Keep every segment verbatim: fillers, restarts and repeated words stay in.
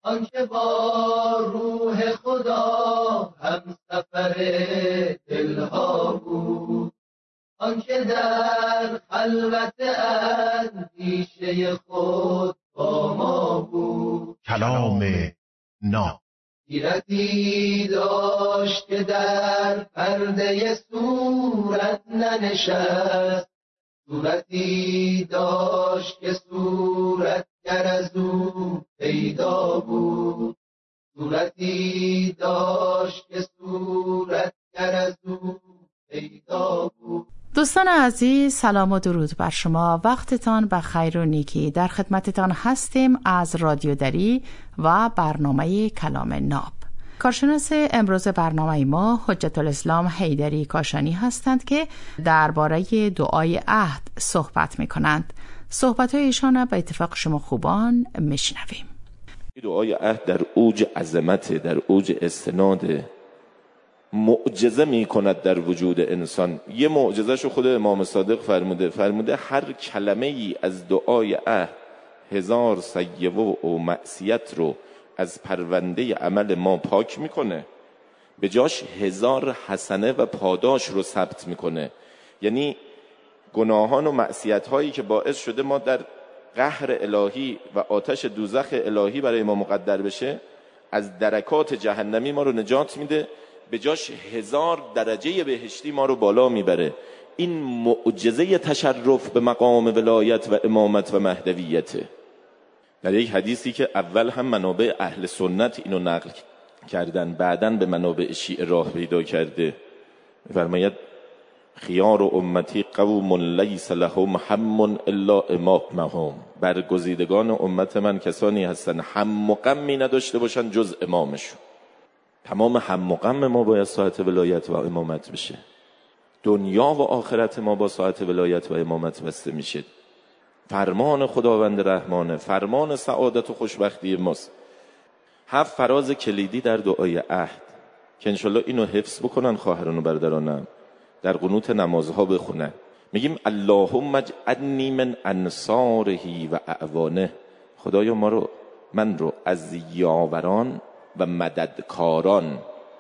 آنکه با روح خدا هم سفر دلها بود، آنکه در خلوت اندیشه خود با ما بود. کلام ناب. حیرتی داشت که در پرده صورت ننشست، صورتی داشت که صورتگر از او پیدا بود، صورتی داشت که صورتگر از او پیدا بود. دوستان عزیز، سلام و درود بر شما. وقتتان بخیر و نیکی. در خدمتتان هستیم از رادیو دری و برنامه کلام ناب. کارشناس امروز برنامه ما حجت الاسلام حیدری کاشانی هستند که درباره دعای عهد صحبت می کنند. صحبت های ایشان به اتفاق شما خوبان میشنویم. دعای عهد در اوج عظمت، در اوج استناد، معجزه می کند در وجود انسان. یه معجزه شو خود امام صادق فرموده فرموده هر کلمه ای از دعای عهد هزار سیئه و معصیت رو از پرونده عمل ما پاک میکنه، به جاش هزار حسنه و پاداش رو ثبت میکنه. یعنی گناهان و معصیت هایی که باعث شده ما در قهر الهی و آتش دوزخ الهی برای ما مقدر بشه، از درکات جهنمی ما رو نجات میده، به جاش هزار درجه بهشتی ما رو بالا میبره. این معجزه تشرف به مقام ولایت و امامت و مهدویته. در یک حدیثی که اول هم منابع اهل سنت اینو نقل کردن، بعدن به منابع شیعه راه پیدا کرده، فرماید خیار و امتی قوم لیس لهم هم الا امامهم. برگزیدگان امت من کسانی هستن هم و غمی نداشته باشن جز امامشون. تمام هم و غم ما باید ساعت ولایت و امامت بشه. دنیا و آخرت ما با ساعت ولایت و امامت بسته میشه. فرمان خداوند رحمانه، فرمان سعادت و خوشبختی ماست. هفت فراز کلیدی در دعای عهد که انشالله اینو حفظ بکنن خواهران و برادرانم، در قنوت نمازها بخونن. میگیم اللهم اجعلنی من انصاره و اعوانه. خدایا ما رو من رو از یاوران و مددکاران،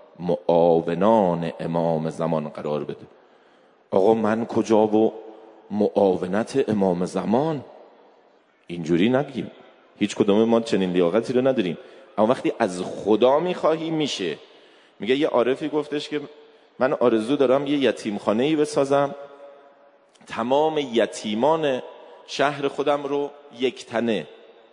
معاونان امام زمان قرار بده. آقا من کجا و معاونت امام زمان؟ اینجوری نگیم، هیچ کدوم ما چنین لیاقتی رو نداریم. اما وقتی از خدا میخواهی میشه. میگه یه عارفی گفتش که من آرزو دارم یه یتیمخانه‌ای بسازم، تمام یتیمان شهر خودم رو یک تنه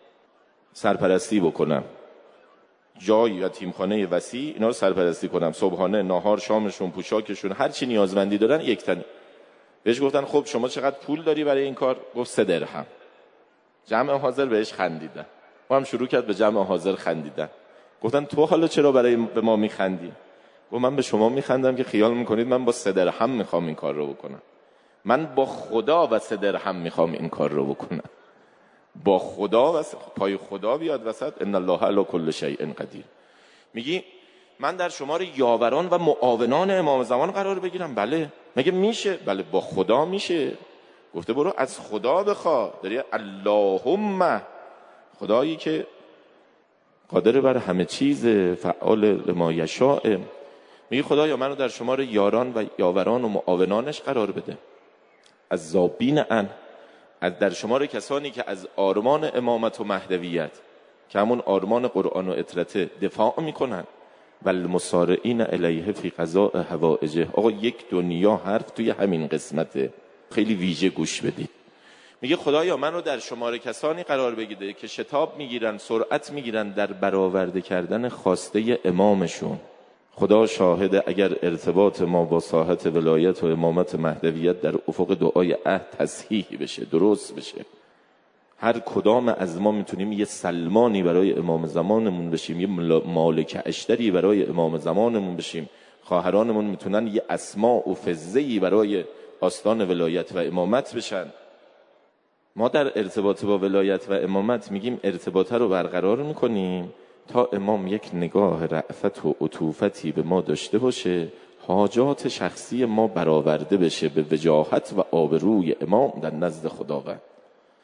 سرپرستی بکنم، جای یتیمخانه وسیع اینا رو سرپرستی کنم، صبحانه، ناهار، شامشون، پوشاکشون، هر چی نیازمندی دارن یک تنه. بهش گفتن خب شما چقدر پول داری برای این کار؟ گفت سه درهم. جمع حاضر بهش خندیدن. ما هم شروع کرد به جمع حاضر خندیدن. گفتن تو حالا چرا برای به ما میخندی؟ گفت من به شما میخندم که خیال میکنید من با سه درهم میخوام این کار رو بکنم. من با خدا و سه درهم میخوام این کار رو بکنم. با خدا و پای خدا بیاد وسط، ان الله علی کل شیء قدیر. میگی من در شمار یاوران و معاونان امام زمان قرار بگیرم؟ بله. مگه میشه؟ بله با خدا میشه. گفته برو از خدا بخوا. داری اللهم، خدایی که قادر بر همه چیز، فعال لما یشاء. میگه خدایا منو در شمار یاران و یاوران و معاونانش قرار بده. از ذابین ان، از در شمار کسانی که از آرمان امامت و مهدویت که همون آرمان قرآن و اطرت دفاع میکنن، والمسارعین الیه فی قضاء حوائجه. آقا یک دنیا حرف توی همین قسمته، خیلی ویژه گوش بدید. میگه خدایا من رو در شمار کسانی قرار بگیره که شتاب میگیرن، سرعت میگیرن در برآورده کردن خواسته امامشون. خدا شاهده اگر ارتباط ما با ساحت ولایت و امامت مهدویت در افق دعای عهد تصحیح بشه، درست بشه، هر کدام از ما میتونیم یه سلمانی برای امام زمانمون بشیم، یه مالک اشتری برای امام زمانمون بشیم. خواهرانمون میتونن یه اسماء و فزه‌ای برای آستان ولایت و امامت بشن. ما در ارتباط با ولایت و امامت میگیم ارتباط رو برقرار میکنیم تا امام یک نگاه رأفت و عطوفتی به ما داشته باشه، حاجات شخصی ما برآورده بشه به وجاهت و آبروی امام در نزد خداوند.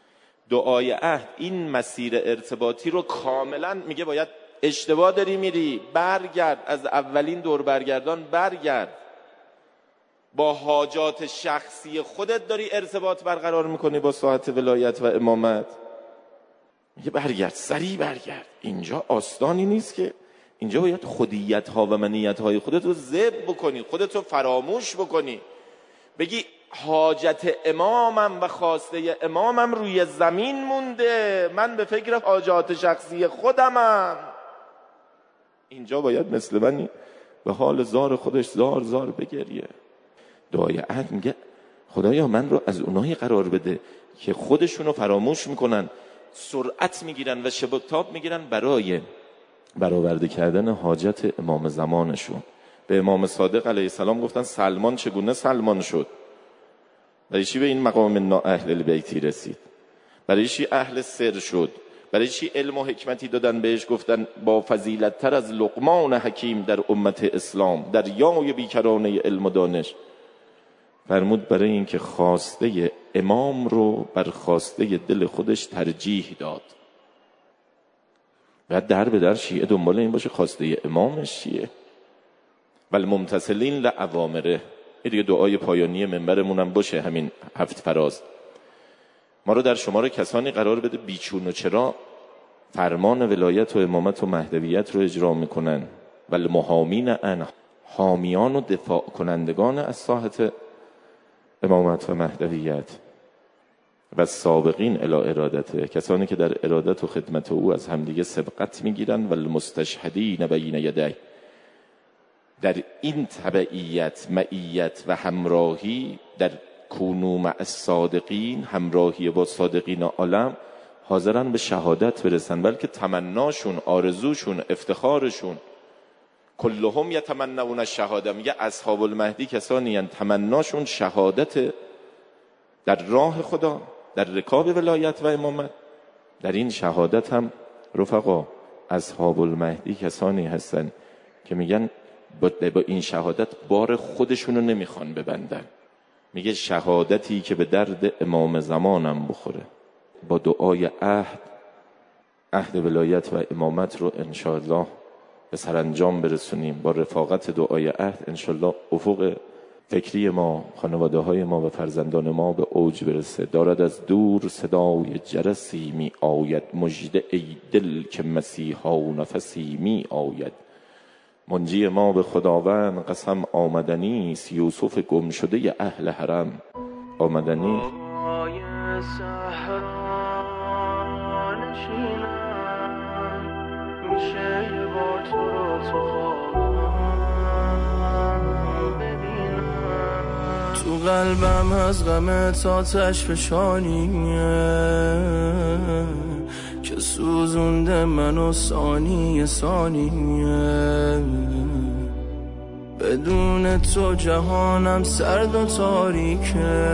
دعای عهد این مسیر ارتباطی رو کاملا میگه باید اشتباه داری میری، برگرد، از اولین دور برگردان برگرد. با حاجات شخصی خودت داری ارتباط برقرار میکنی با ساحت ولایت و امامت، میگه برگرد، سریع برگرد. اینجا آستانی نیست که، اینجا باید خودیت ها و منیت های خودت رو ذبح بکنی، خودت رو فراموش بکنی، بگی حاجت امامم و خواسته امامم روی زمین مونده، من به فکر حاجات شخصی خودمم. اینجا باید مثل من به حال زار خودش زار زار بگریه. دعای عهد میگه خدایا من رو از اونایی قرار بده که خودشونو فراموش میکنن، سرعت میگیرن و شبکتاب میگیرن برای برآورده کردن حاجت امام زمانشون. به امام صادق علیه السلام گفتن سلمان چگونه سلمان شد؟ برای چی به این مقام نا اهل البیتی رسید؟ برای چی اهل سر شد؟ برای چی علم و حکمتی دادن بهش، گفتن با فضیلت تر از لقمان حکیم در امت اسلام، در یای بیکرانه علم و دانش؟ فرمود برای این که خواسته امام رو بر خواسته دل خودش ترجیح داد. بعد در به در شیعه دنبال این باشه خواسته امامش چیه. والممتثلین لأوامره. این دیگه دعای پایانی منبرمون هم باشه، همین هفت فراز. ما رو در شمار کسانی قرار بده بیچون و چرا فرمان ولایت و امامت و مهدویت رو اجرا میکنن، والمحامین ان، حامیان و دفاع کنندگان از ساحت امامت و مهدویت، و سابقین الی ارادته، کسانی که در ارادت و خدمت او از همدیگه سبقت میگیرن، و المستشهدین بین یدیه. در این تبعیت، معیت و همراهی، در کونو مع الصادقین، همراهی با صادقین عالم، حاضرن به شهادت برسن، بلکه تمناشون، آرزوشون، افتخارشون، کلهم یتمنون الشهاده. میگه اصحاب المهدی کسانی هستند تمناشون شهادت در راه خدا، در رکاب ولایت و امامت. در این شهادت هم رفقا اصحاب المهدی کسانی هستند که میگن با این شهادت بار خودشونو نمیخوان ببندن. میگه شهادتی که به درد امام زمانم بخوره. با دعای عهد، عهد ولایت و امامت رو انشاءالله به سرانجام برسونیم. با رفاقت دعای عهد انشاءالله افق فکری ما، خانواده های ما و فرزندان ما به اوج برسه. دارد از دور صدای جرسی می آید، مژده ای دل که مسیحا نفسی می آید. منجی ما به خداوند قسم آمدنی است، یوسف گم شده اهل حرم آمدنی. میشه یه بار تو رو تو خوابم ببینم، تو قلبم از غمت آتش فشانیه که سوزونده منو ثانیه ثانیه. بدون تو جهانم سرد و تاریکه،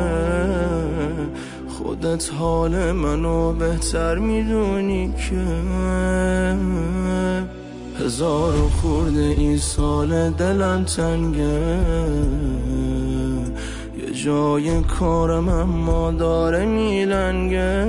خودت حال منو بهتر میدونی که هزار و خورده این سال دلم تنگه، یه جای کارم اما داره میلنگه.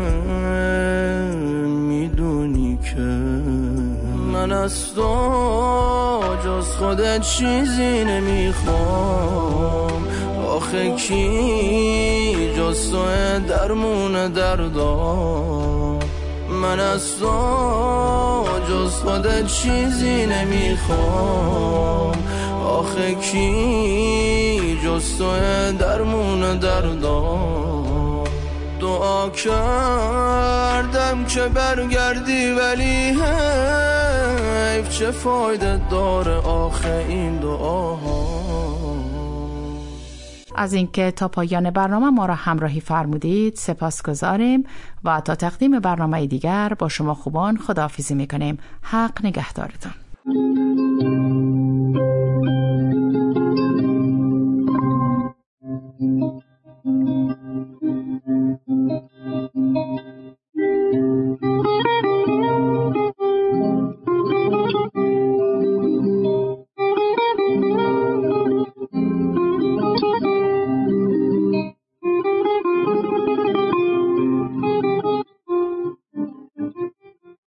میدونی که من از تو جز خودت چیزی نمیخوام، آخه کی جز تو درمون دردام. من از تو جز خودت چیزی نمیخوام، آخه کی جز تو درمون دردام. دعا کردم که برگردی ولی حیف، چه فایده داره آخه این دعاها. از اینکه تا پایان برنامه ما را همراهی فرمودید سپاسگزاریم و تا تقدیم برنامه دیگر با شما خوبان خداحافظی میکنیم. حق نگهدارتان.